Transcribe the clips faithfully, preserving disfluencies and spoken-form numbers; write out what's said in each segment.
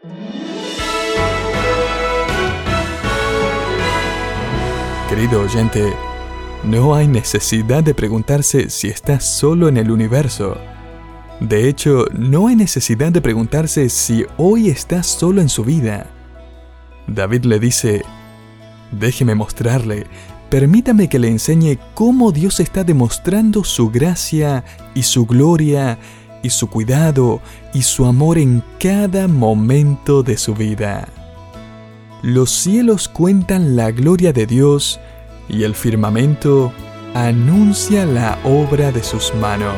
Querido oyente, no hay necesidad de preguntarse si estás solo en el universo. De hecho, no hay necesidad de preguntarse si hoy estás solo en su vida. David le dice: déjeme mostrarle, permítame que le enseñe cómo Dios está demostrando su gracia y su gloria y su cuidado y su amor en cada momento de su vida. Los cielos cuentan la gloria de Dios y el firmamento anuncia la obra de sus manos.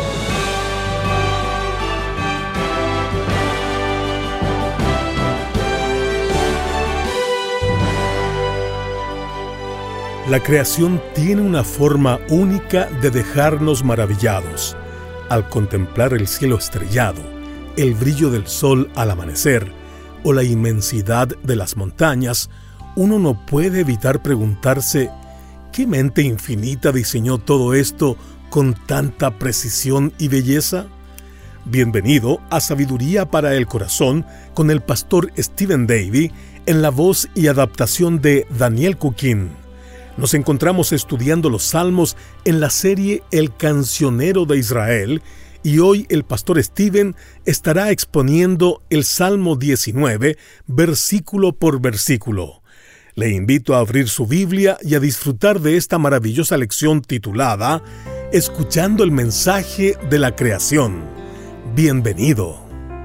La creación tiene una forma única de dejarnos maravillados. Al contemplar el cielo estrellado, el brillo del sol al amanecer o la inmensidad de las montañas, uno no puede evitar preguntarse: ¿qué mente infinita diseñó todo esto con tanta precisión y belleza? Bienvenido a Sabiduría para el Corazón con el pastor Stephen Davey en la voz y adaptación de Daniel Cuquín. Nos encontramos estudiando los Salmos en la serie El Cancionero de Israel, y hoy el pastor Stephen estará exponiendo el Salmo diecinueve, versículo por versículo. Le invito a abrir su Biblia y a disfrutar de esta maravillosa lección titulada Escuchando el mensaje de la creación. Bienvenido.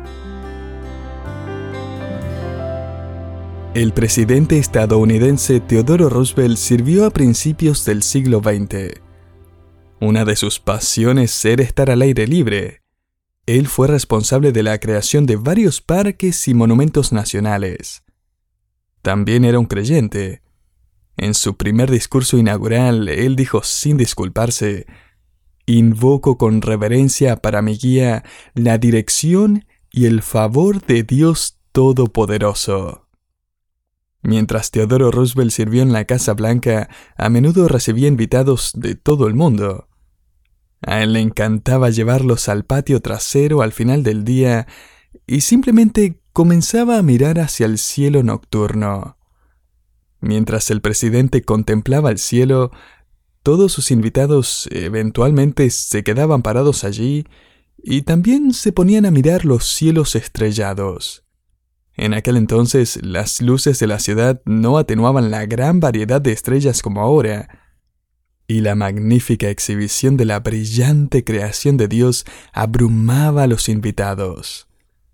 El presidente estadounidense Theodore Roosevelt sirvió a principios del siglo veinte. Una de sus pasiones era estar al aire libre. Él fue responsable de la creación de varios parques y monumentos nacionales. También era un creyente. En su primer discurso inaugural, él dijo sin disculparse: «Invoco con reverencia para mi guía la dirección y el favor de Dios Todopoderoso». Mientras Theodore Roosevelt sirvió en la Casa Blanca, a menudo recibía invitados de todo el mundo. A él le encantaba llevarlos al patio trasero al final del día y simplemente comenzaba a mirar hacia el cielo nocturno. Mientras el presidente contemplaba el cielo, todos sus invitados eventualmente se quedaban parados allí y también se ponían a mirar los cielos estrellados. En aquel entonces, las luces de la ciudad no atenuaban la gran variedad de estrellas como ahora, y la magnífica exhibición de la brillante creación de Dios abrumaba a los invitados.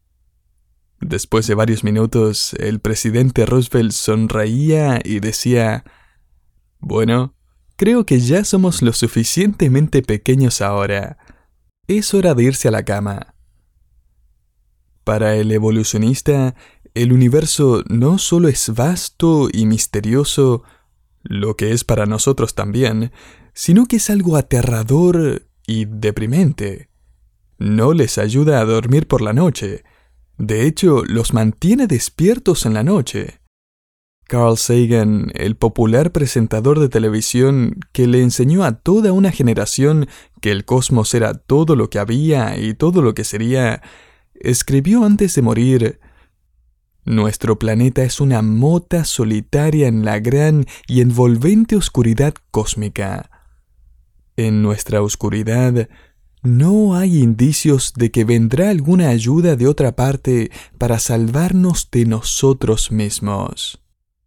Después de varios minutos, el presidente Roosevelt sonreía y decía: «Bueno, creo que ya somos lo suficientemente pequeños ahora. Es hora de irse a la cama». Para el evolucionista, el universo no solo es vasto y misterioso, lo que es para nosotros también, sino que es algo aterrador y deprimente. No les ayuda a dormir por la noche. De hecho, los mantiene despiertos en la noche. Carl Sagan, el popular presentador de televisión que le enseñó a toda una generación que el cosmos era todo lo que había y todo lo que sería, escribió antes de morir: «Nuestro planeta es una mota solitaria en la gran y envolvente oscuridad cósmica. En nuestra oscuridad no hay indicios de que vendrá alguna ayuda de otra parte para salvarnos de nosotros mismos».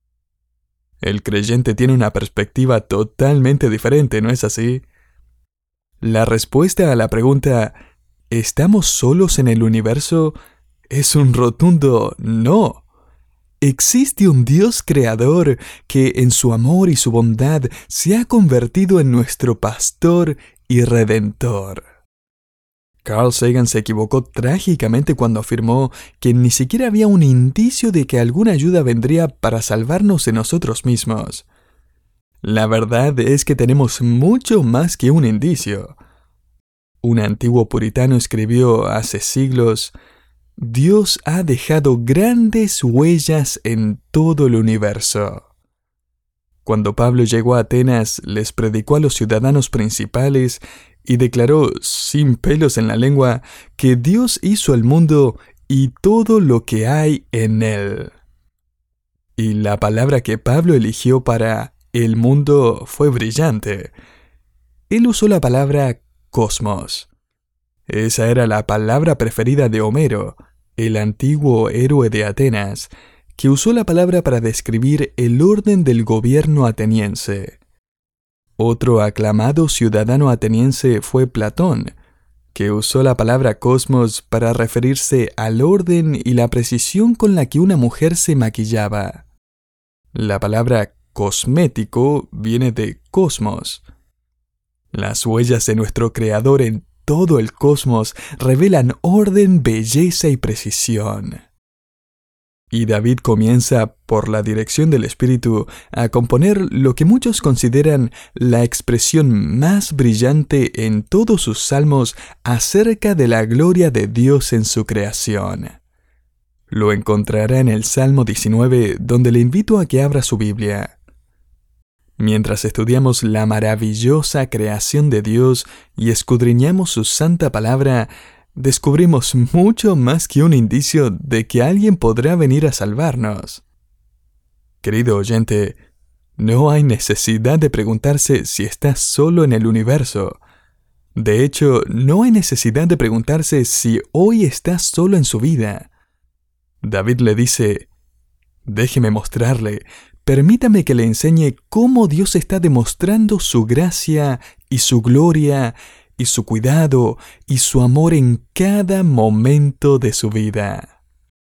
El creyente tiene una perspectiva totalmente diferente, ¿no es así? La respuesta a la pregunta ¿estamos solos en el universo? Es un rotundo no. Existe un Dios creador que en su amor y su bondad se ha convertido en nuestro pastor y redentor. Carl Sagan se equivocó trágicamente cuando afirmó que ni siquiera había un indicio de que alguna ayuda vendría para salvarnos de nosotros mismos. La verdad es que tenemos mucho más que un indicio. Un antiguo puritano escribió hace siglos: «Dios ha dejado grandes huellas en todo el universo». Cuando Pablo llegó a Atenas, les predicó a los ciudadanos principales y declaró, sin pelos en la lengua, que Dios hizo el mundo y todo lo que hay en él. Y la palabra que Pablo eligió para el mundo fue brillante. Él usó la palabra cosmos. Esa era la palabra preferida de Homero, el antiguo héroe de Atenas, que usó la palabra para describir el orden del gobierno ateniense. Otro aclamado ciudadano ateniense fue Platón, que usó la palabra cosmos para referirse al orden y la precisión con la que una mujer se maquillaba. La palabra cosmético viene de cosmos. Las huellas de nuestro Creador en todo el cosmos revelan orden, belleza y precisión. Y David comienza, por la dirección del Espíritu, a componer lo que muchos consideran la expresión más brillante en todos sus salmos acerca de la gloria de Dios en su creación. Lo encontrará en el Salmo diecinueve, donde le invito a que abra su Biblia. Mientras estudiamos la maravillosa creación de Dios y escudriñamos su santa palabra, descubrimos mucho más que un indicio de que alguien podrá venir a salvarnos. Querido oyente, no hay necesidad de preguntarse si estás solo en el universo. De hecho, no hay necesidad de preguntarse si hoy estás solo en su vida. David le dice: déjeme mostrarle, permítame que le enseñe cómo Dios está demostrando su gracia y su gloria y su cuidado y su amor en cada momento de su vida.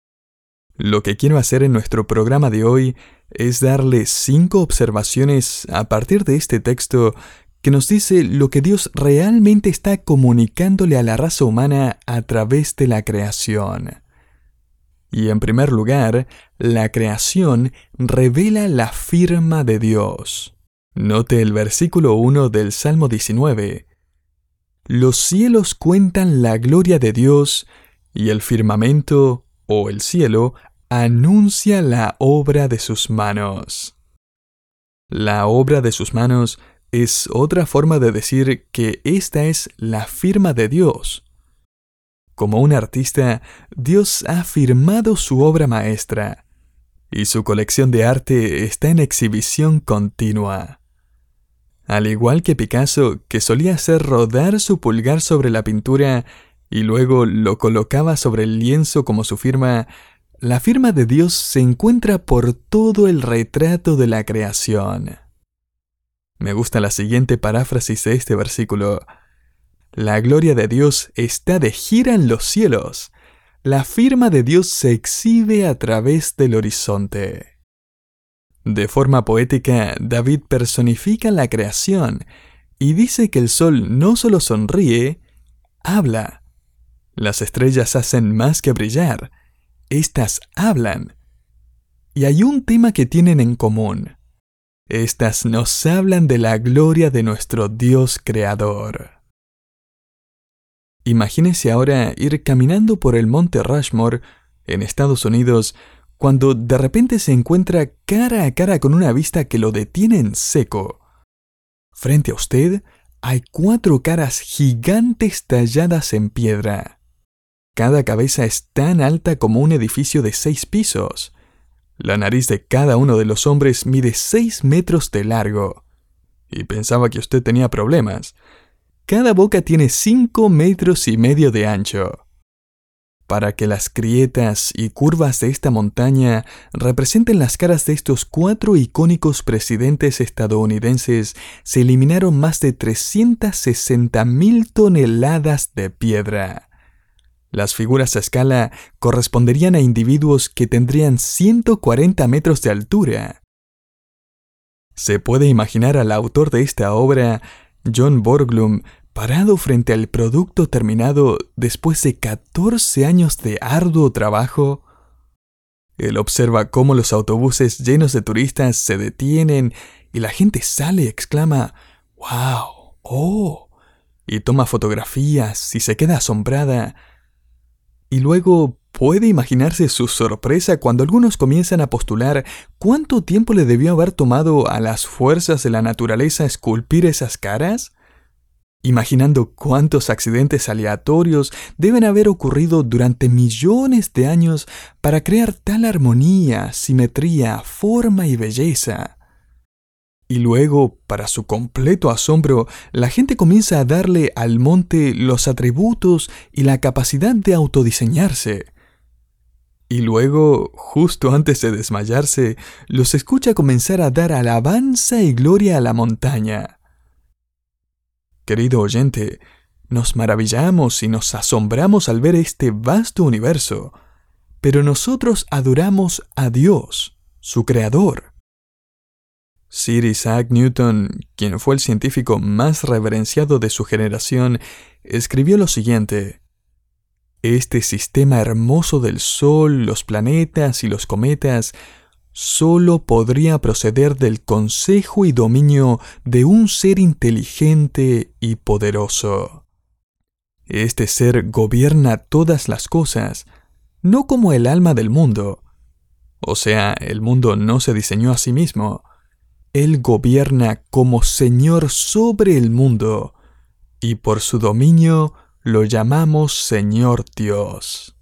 Lo que quiero hacer en nuestro programa de hoy es darle cinco observaciones a partir de este texto que nos dice lo que Dios realmente está comunicándole a la raza humana a través de la creación. Y en primer lugar, la creación revela la firma de Dios. Note el versículo uno del Salmo diecinueve. Los cielos cuentan la gloria de Dios, y el firmamento, o el cielo, anuncia la obra de sus manos. La obra de sus manos es otra forma de decir que esta es la firma de Dios. Como un artista, Dios ha firmado su obra maestra, y su colección de arte está en exhibición continua. Al igual que Picasso, que solía hacer rodar su pulgar sobre la pintura y luego lo colocaba sobre el lienzo como su firma, la firma de Dios se encuentra por todo el retrato de la creación. Me gusta la siguiente paráfrasis de este versículo. La gloria de Dios está de gira en los cielos. La firma de Dios se exhibe a través del horizonte. De forma poética, David personifica la creación y dice que el sol no solo sonríe, habla. Las estrellas hacen más que brillar. Estas hablan. Y hay un tema que tienen en común. Estas nos hablan de la gloria de nuestro Dios creador. Imagínese ahora ir caminando por el monte Rushmore, en Estados Unidos, cuando de repente se encuentra cara a cara con una vista que lo detiene en seco. Frente a usted hay cuatro caras gigantes talladas en piedra. Cada cabeza es tan alta como un edificio de seis pisos. La nariz de cada uno de los hombres mide seis metros de largo. Y pensaba que usted tenía problemas. Cada boca tiene cinco metros y medio de ancho. Para que las grietas y curvas de esta montaña representen las caras de estos cuatro icónicos presidentes estadounidenses, se eliminaron más de trescientas sesenta mil toneladas de piedra. Las figuras a escala corresponderían a individuos que tendrían ciento cuarenta metros de altura. Se puede imaginar al autor de esta obra, John Borglum, parado frente al producto terminado después de catorce años de arduo trabajo. Él observa cómo los autobuses llenos de turistas se detienen y la gente sale y exclama ¡Wow! ¡Oh! Y toma fotografías y se queda asombrada. Y luego puede imaginarse su sorpresa cuando algunos comienzan a postular cuánto tiempo le debió haber tomado a las fuerzas de la naturaleza esculpir esas caras. imaginando cuántos accidentes aleatorios deben haber ocurrido durante millones de años para crear tal armonía, simetría, forma y belleza. Y luego, para su completo asombro, la gente comienza a darle al monte los atributos y la capacidad de autodiseñarse. Y luego, justo antes de desmayarse, los escucha comenzar a dar alabanza y gloria a la montaña. Querido oyente, nos maravillamos y nos asombramos al ver este vasto universo, pero nosotros adoramos a Dios, su creador. Sir Isaac Newton, quien fue el científico más reverenciado de su generación, escribió lo siguiente: este sistema hermoso del Sol, los planetas y los cometas solo podría proceder del consejo y dominio de un ser inteligente y poderoso. Este ser gobierna todas las cosas, no como el alma del mundo. O sea, el mundo no se diseñó a sí mismo. Él gobierna como Señor sobre el mundo, y por su dominio lo llamamos Señor Dios.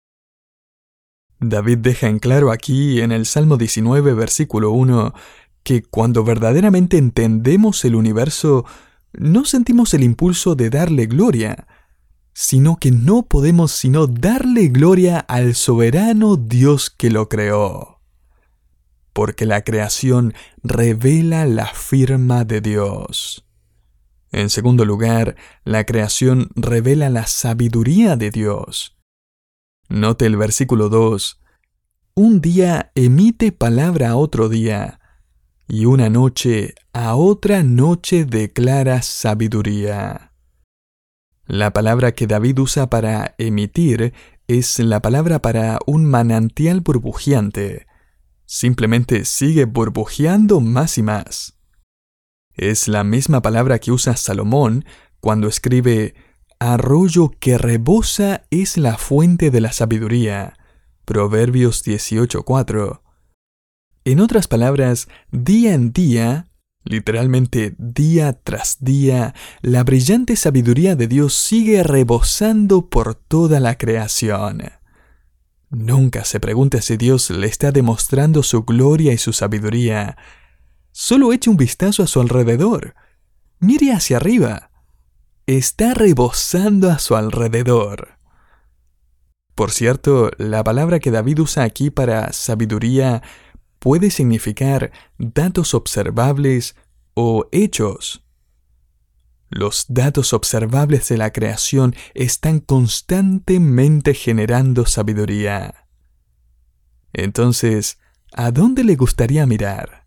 David deja en claro aquí en el Salmo diecinueve, versículo uno, que cuando verdaderamente entendemos el universo, no sentimos el impulso de darle gloria, sino que no podemos sino darle gloria al soberano Dios que lo creó. Porque la creación revela la firma de Dios. En segundo lugar, la creación revela la sabiduría de Dios. Note el versículo dos. Un día emite palabra a otro día, y una noche a otra noche declara sabiduría. La palabra que David usa para emitir es la palabra para un manantial burbujeante. Simplemente sigue burbujeando más y más. Es la misma palabra que usa Salomón cuando escribe: arroyo que rebosa es la fuente de la sabiduría. Proverbios dieciocho cuatro. En otras palabras, día en día, literalmente día tras día, la brillante sabiduría de Dios sigue rebosando por toda la creación. Nunca se pregunte si Dios le está demostrando su gloria y su sabiduría. Solo eche un vistazo a su alrededor. Mire hacia arriba. Está rebosando a su alrededor. Por cierto, la palabra que David usa aquí para sabiduría puede significar datos observables o hechos. Los datos observables de la creación están constantemente generando sabiduría. Entonces, ¿a dónde le gustaría mirar?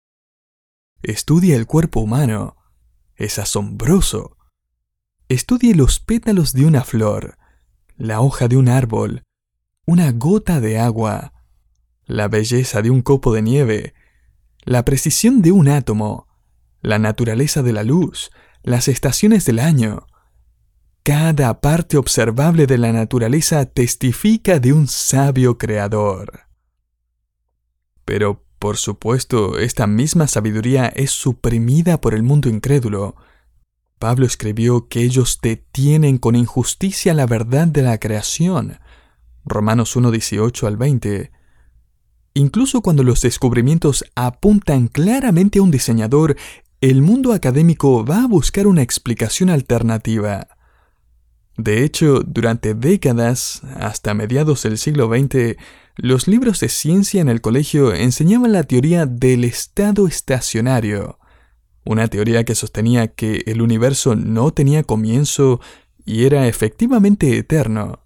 Estudia el cuerpo humano. Es asombroso. Estudie los pétalos de una flor, la hoja de un árbol, una gota de agua, la belleza de un copo de nieve, la precisión de un átomo, la naturaleza de la luz, las estaciones del año. Cada parte observable de la naturaleza testifica de un sabio creador. Pero, por supuesto, esta misma sabiduría es suprimida por el mundo incrédulo. Pablo escribió que ellos detienen con injusticia la verdad de la creación. Romanos uno, dieciocho al veinte. Incluso cuando los descubrimientos apuntan claramente a un diseñador, el mundo académico va a buscar una explicación alternativa. De hecho, durante décadas, hasta mediados del siglo veinte, los libros de ciencia en el colegio enseñaban la teoría del estado estacionario, una teoría que sostenía que el universo no tenía comienzo y era efectivamente eterno.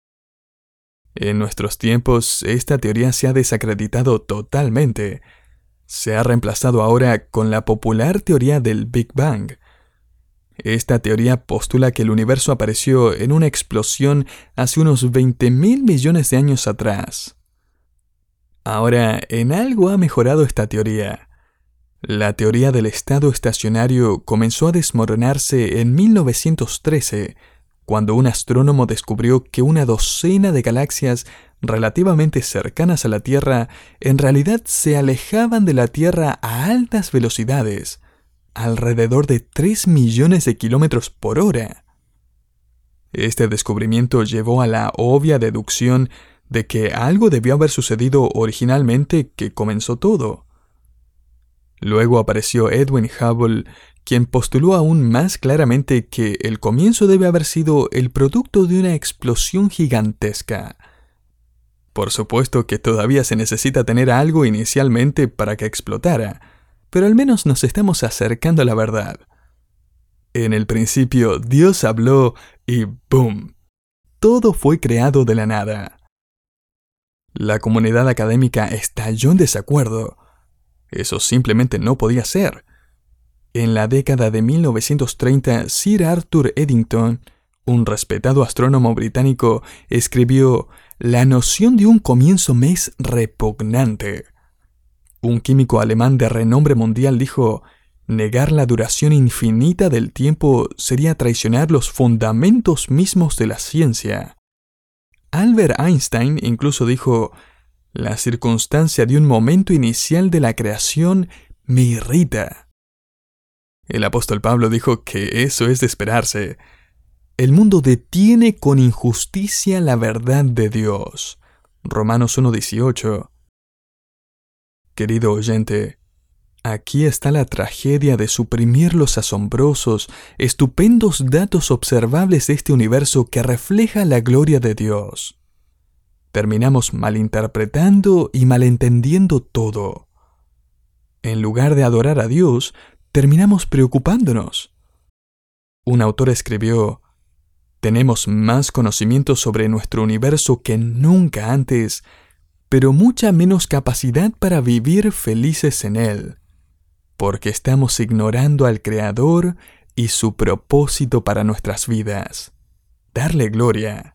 En nuestros tiempos, esta teoría se ha desacreditado totalmente. Se ha reemplazado ahora con la popular teoría del Big Bang. Esta teoría postula que el universo apareció en una explosión hace unos veinte mil millones de años atrás. Ahora, en algo ha mejorado esta teoría. La teoría del estado estacionario comenzó a desmoronarse en mil novecientos trece, cuando un astrónomo descubrió que una docena de galaxias relativamente cercanas a la Tierra en realidad se alejaban de la Tierra a altas velocidades, alrededor de tres millones de kilómetros por hora. Este descubrimiento llevó a la obvia deducción de que algo debió haber sucedido originalmente que comenzó todo. Luego apareció Edwin Hubble, quien postuló aún más claramente que el comienzo debe haber sido el producto de una explosión gigantesca. Por supuesto que todavía se necesita tener algo inicialmente para que explotara, pero al menos nos estamos acercando a la verdad. En el principio Dios habló y ¡boom! Todo fue creado de la nada. La comunidad académica estalló en desacuerdo. Eso simplemente no podía ser. En la década de mil novecientos treinta, Sir Arthur Eddington, un respetado astrónomo británico, escribió: «La noción de un comienzo me es repugnante». Un químico alemán de renombre mundial dijo: «Negar la duración infinita del tiempo sería traicionar los fundamentos mismos de la ciencia». Albert Einstein incluso dijo: «La circunstancia de un momento inicial de la creación me irrita». El apóstol Pablo dijo que eso es de esperarse. El mundo detiene con injusticia la verdad de Dios. Romanos uno dieciocho. Querido oyente, aquí está la tragedia de suprimir los asombrosos, estupendos datos observables de este universo que refleja la gloria de Dios. Terminamos malinterpretando y malentendiendo todo. En lugar de adorar a Dios, terminamos preocupándonos. Un autor escribió: «Tenemos más conocimiento sobre nuestro universo que nunca antes, pero mucha menos capacidad para vivir felices en él, porque estamos ignorando al Creador y su propósito para nuestras vidas, darle gloria».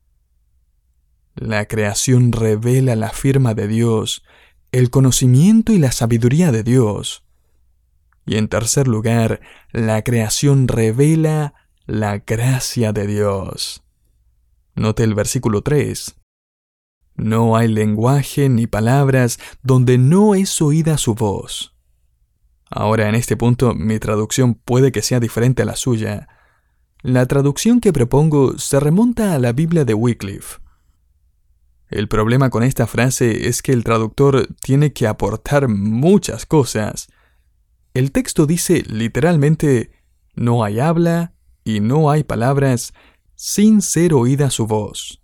La creación revela la firma de Dios, el conocimiento y la sabiduría de Dios. Y en tercer lugar, la creación revela la gracia de Dios. Note el versículo tres. «No hay lenguaje ni palabras donde no es oída su voz». Ahora, en este punto, mi traducción puede que sea diferente a la suya. La traducción que propongo se remonta a la Biblia de Wycliffe. El problema con esta frase es que el traductor tiene que aportar muchas cosas. El texto dice literalmente: «No hay habla y no hay palabras sin ser oída su voz».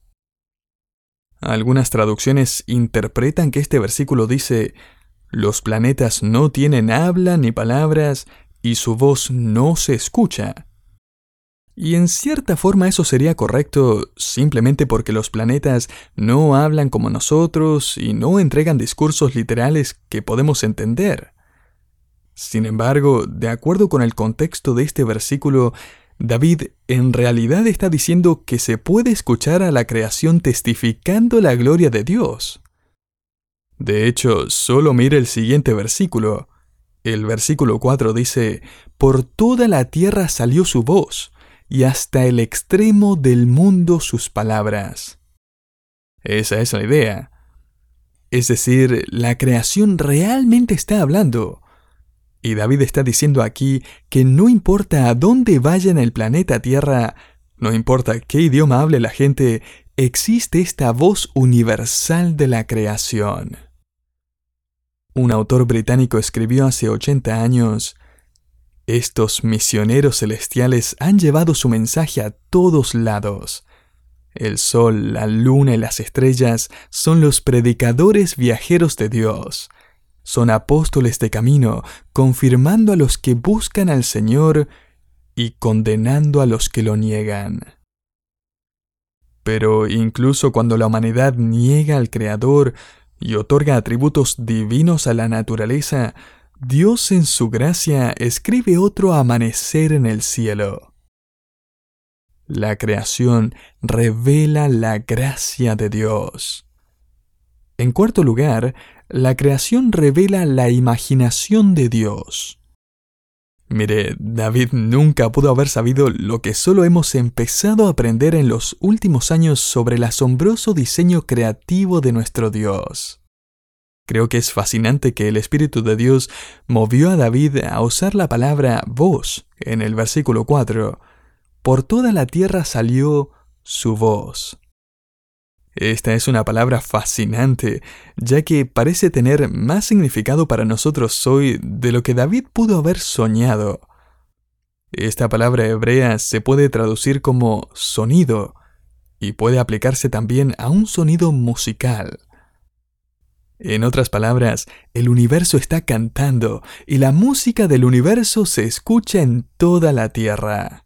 Algunas traducciones interpretan que este versículo dice: «Los planetas no tienen habla ni palabras y su voz no se escucha». Y en cierta forma eso sería correcto simplemente porque los planetas no hablan como nosotros y no entregan discursos literales que podemos entender. Sin embargo, de acuerdo con el contexto de este versículo, David en realidad está diciendo que se puede escuchar a la creación testificando la gloria de Dios. De hecho, solo mire el siguiente versículo. El versículo cuatro dice: «Por toda la tierra salió su voz, y hasta el extremo del mundo sus palabras». Esa es la idea. Es decir, la creación realmente está hablando. Y David está diciendo aquí que no importa a dónde vaya en el planeta Tierra, no importa qué idioma hable la gente, existe esta voz universal de la creación. Un autor británico escribió hace ochenta años: «Estos misioneros celestiales han llevado su mensaje a todos lados. El sol, la luna y las estrellas son los predicadores viajeros de Dios. Son apóstoles de camino, confirmando a los que buscan al Señor y condenando a los que lo niegan». Pero incluso cuando la humanidad niega al Creador y otorga atributos divinos a la naturaleza, Dios en su gracia escribe otro amanecer en el cielo. La creación revela la gracia de Dios. En cuarto lugar, la creación revela la imaginación de Dios. Mire, David nunca pudo haber sabido lo que solo hemos empezado a aprender en los últimos años sobre el asombroso diseño creativo de nuestro Dios. Creo que es fascinante que el Espíritu de Dios movió a David a usar la palabra voz en el versículo cuatro. Por toda la tierra salió su voz. Esta es una palabra fascinante, ya que parece tener más significado para nosotros hoy de lo que David pudo haber soñado. Esta palabra hebrea se puede traducir como sonido y puede aplicarse también a un sonido musical. En otras palabras, el universo está cantando y la música del universo se escucha en toda la tierra.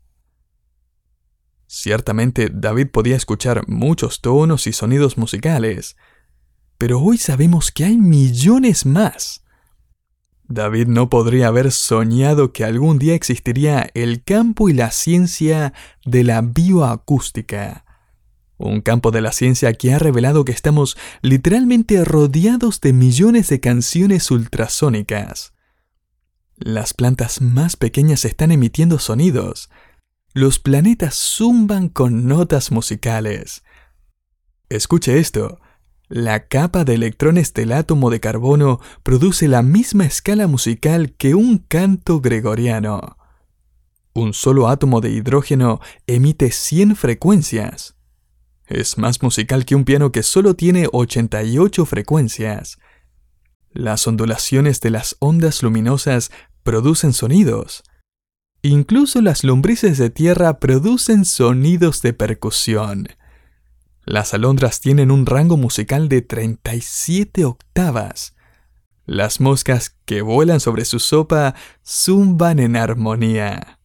Ciertamente, David podía escuchar muchos tonos y sonidos musicales, pero hoy sabemos que hay millones más. David no podría haber soñado que algún día existiría el campo y la ciencia de la bioacústica, un campo de la ciencia que ha revelado que estamos literalmente rodeados de millones de canciones ultrasónicas. Las plantas más pequeñas están emitiendo sonidos. Los planetas zumban con notas musicales. Escuche esto. La capa de electrones del átomo de carbono produce la misma escala musical que un canto gregoriano. Un solo átomo de hidrógeno emite cien frecuencias. Es más musical que un piano que solo tiene ochenta y ocho frecuencias. Las ondulaciones de las ondas luminosas producen sonidos. Incluso las lombrices de tierra producen sonidos de percusión. Las alondras tienen un rango musical de treinta y siete octavas. Las moscas que vuelan sobre su sopa zumban en armonía.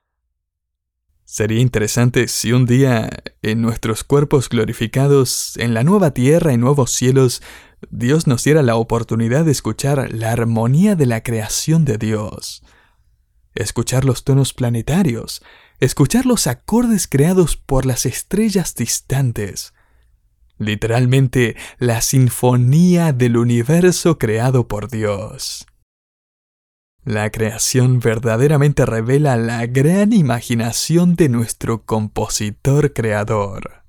Sería interesante si un día, en nuestros cuerpos glorificados, en la nueva tierra y nuevos cielos, Dios nos diera la oportunidad de escuchar la armonía de la creación de Dios. Escuchar los tonos planetarios, escuchar los acordes creados por las estrellas distantes. Literalmente, la sinfonía del universo creado por Dios. La creación verdaderamente revela la gran imaginación de nuestro compositor creador.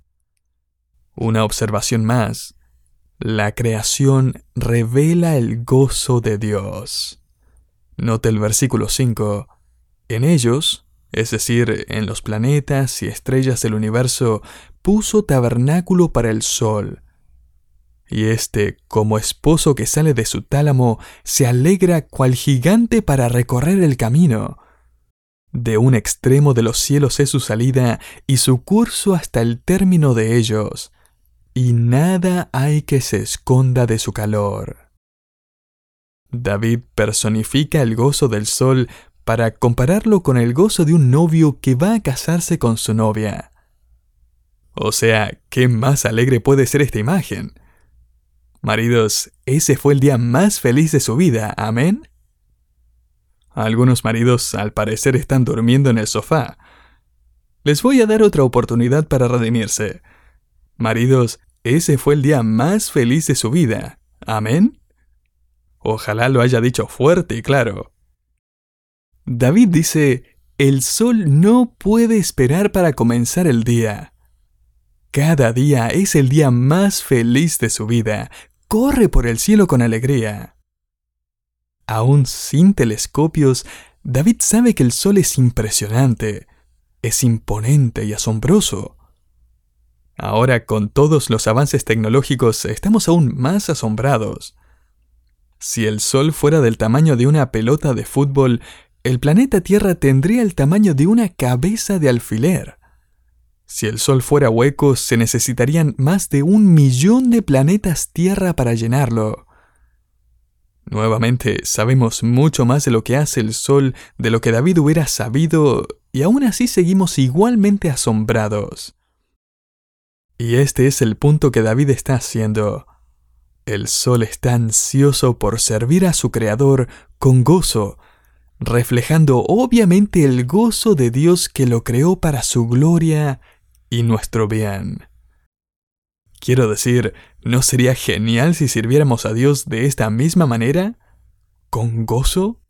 Una observación más. La creación revela el gozo de Dios. Note el versículo cinco. En ellos, es decir, en los planetas y estrellas del universo, puso tabernáculo para el sol. Y éste, como esposo que sale de su tálamo, se alegra cual gigante para recorrer el camino. De un extremo de los cielos es su salida y su curso hasta el término de ellos, y nada hay que se esconda de su calor. David personifica el gozo del sol para compararlo con el gozo de un novio que va a casarse con su novia. O sea, ¿qué más alegre puede ser esta imagen? Maridos, ese fue el día más feliz de su vida, ¿amén? Algunos maridos, al parecer, están durmiendo en el sofá. Les voy a dar otra oportunidad para redimirse. Maridos, ese fue el día más feliz de su vida, ¿amén? Ojalá lo haya dicho fuerte y claro. David dice, el sol no puede esperar para comenzar el día. Cada día es el día más feliz de su vida. Corre por el cielo con alegría. Aún sin telescopios, David sabe que el sol es impresionante, es imponente y asombroso. Ahora, con todos los avances tecnológicos, estamos aún más asombrados. Si el sol fuera del tamaño de una pelota de fútbol, el planeta Tierra tendría el tamaño de una cabeza de alfiler. Si el sol fuera hueco, se necesitarían más de un millón de planetas Tierra para llenarlo. Nuevamente, sabemos mucho más de lo que hace el sol de lo que David hubiera sabido, y aún así seguimos igualmente asombrados. Y este es el punto que David está haciendo. El sol está ansioso por servir a su Creador con gozo, reflejando obviamente el gozo de Dios que lo creó para su gloria y nuestro bien. Quiero decir, ¿no sería genial si sirviéramos a Dios de esta misma manera? ¿Con gozo?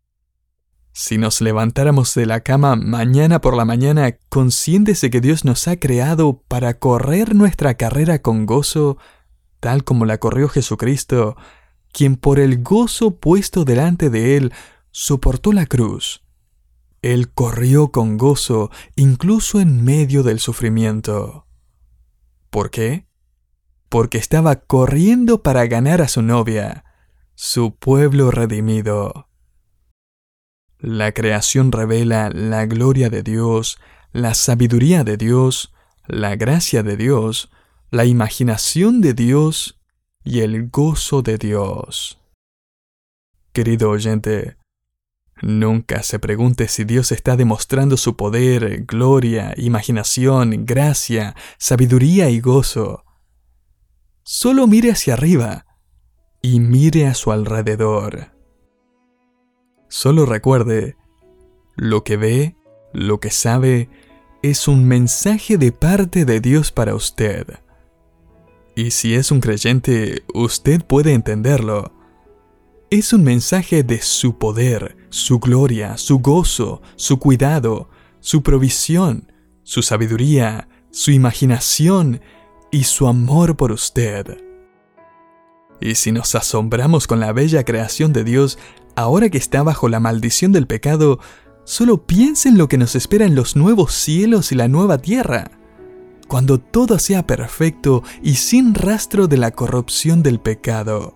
Si nos levantáramos de la cama mañana por la mañana conscientes de que Dios nos ha creado para correr nuestra carrera con gozo, tal como la corrió Jesucristo, quien por el gozo puesto delante de él soportó la cruz. Él corrió con gozo incluso en medio del sufrimiento. ¿Por qué? Porque estaba corriendo para ganar a su novia, su pueblo redimido. La creación revela la gloria de Dios, la sabiduría de Dios, la gracia de Dios, la imaginación de Dios y el gozo de Dios. Querido oyente, nunca se pregunte si Dios está demostrando su poder, gloria, imaginación, gracia, sabiduría y gozo. Solo mire hacia arriba y mire a su alrededor. Solo recuerde, lo que ve, lo que sabe, es un mensaje de parte de Dios para usted. Y si es un creyente, usted puede entenderlo. Es un mensaje de su poder, su gloria, su gozo, su cuidado, su provisión, su sabiduría, su imaginación y su amor por usted. Y si nos asombramos con la bella creación de Dios, ahora que está bajo la maldición del pecado, solo piensen lo que nos espera en los nuevos cielos y la nueva tierra, cuando todo sea perfecto y sin rastro de la corrupción del pecado.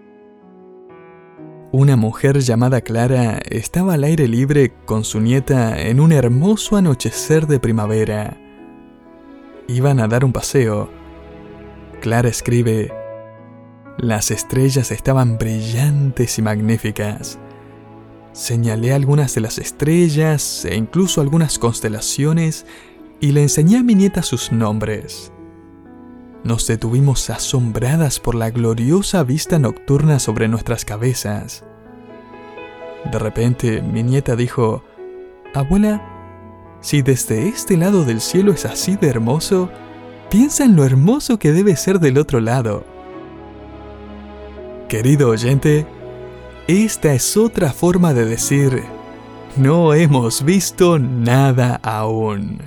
Una mujer llamada Clara estaba al aire libre con su nieta en un hermoso anochecer de primavera. Iban a dar un paseo. Clara escribe: las estrellas estaban brillantes y magníficas. Señalé algunas de las estrellas e incluso algunas constelaciones y le enseñé a mi nieta sus nombres. Nos detuvimos asombradas por la gloriosa vista nocturna sobre nuestras cabezas. De repente, mi nieta dijo: «Abuela, si desde este lado del cielo es así de hermoso, piensa en lo hermoso que debe ser del otro lado». Querido oyente, esta es otra forma de decir: no hemos visto nada aún.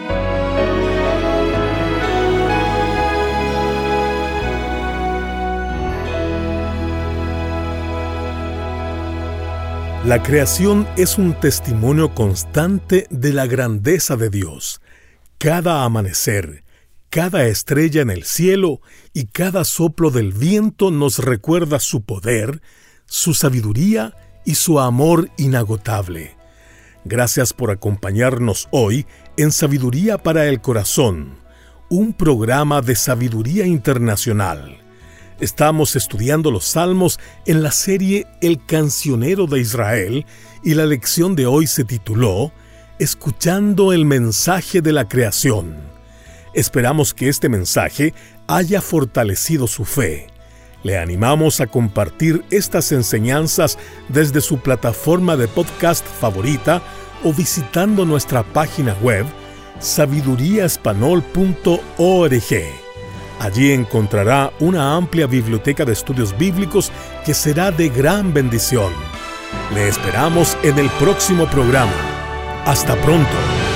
La creación es un testimonio constante de la grandeza de Dios. Cada amanecer, cada estrella en el cielo y cada soplo del viento nos recuerda su poder, su sabiduría y su amor inagotable. Gracias por acompañarnos hoy en Sabiduría para el Corazón, un programa de sabiduría internacional. Estamos estudiando los Salmos en la serie El Cancionero de Israel y la lección de hoy se tituló Escuchando el mensaje de la creación. Esperamos que este mensaje haya fortalecido su fe. Le animamos a compartir estas enseñanzas desde su plataforma de podcast favorita o visitando nuestra página web sabiduría español punto org. Allí encontrará una amplia biblioteca de estudios bíblicos que será de gran bendición. Le esperamos en el próximo programa. Hasta pronto.